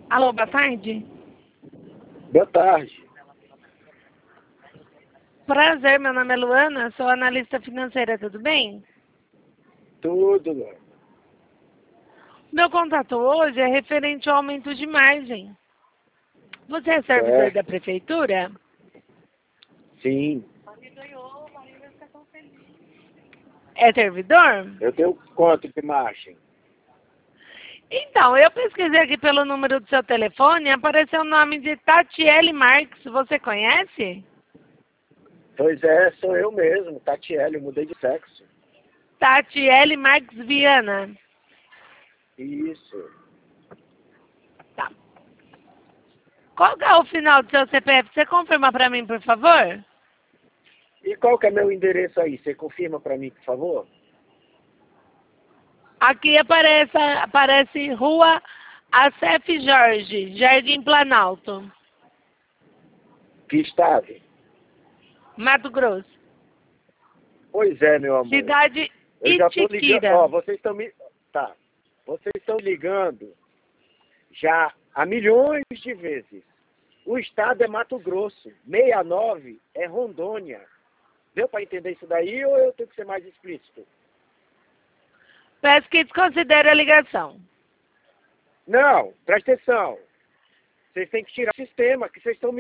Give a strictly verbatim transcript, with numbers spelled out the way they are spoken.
Alô, boa tarde. Boa tarde. Prazer, meu nome é Luana, sou analista financeira, tudo bem? Tudo, Luana. Meu contato hoje é referente ao aumento de margem. Você é servidor Certo. da prefeitura? Sim. É servidor? Eu tenho quanto de margem? Então, eu pesquisei aqui pelo número do seu telefone e apareceu o nome de Tatiele Marques. Você conhece? Pois é, sou eu mesmo, Tatiele, eu mudei de sexo. Tatiele Marques Viana. Isso. Tá. Qual que é o final do seu C P F? Você confirma para mim, por favor? E qual que é meu endereço aí? Você confirma para mim, por favor? Aqui aparece, aparece Rua Acef Jorge, Jardim Planalto, Que estado? Mato Grosso. Pois é, meu amor. Cidade Eu já tô ligando. Itiquira. Ó, vocês estão me. Tá. Vocês estão ligando já há milhões de vezes. O estado é Mato Grosso. sessenta e nove é Rondônia. Deu para entender isso daí ou eu tenho que ser mais explícito? Peço que desconsidere a ligação. Não, presta atenção. Vocês têm que tirar o sistema, que vocês estão me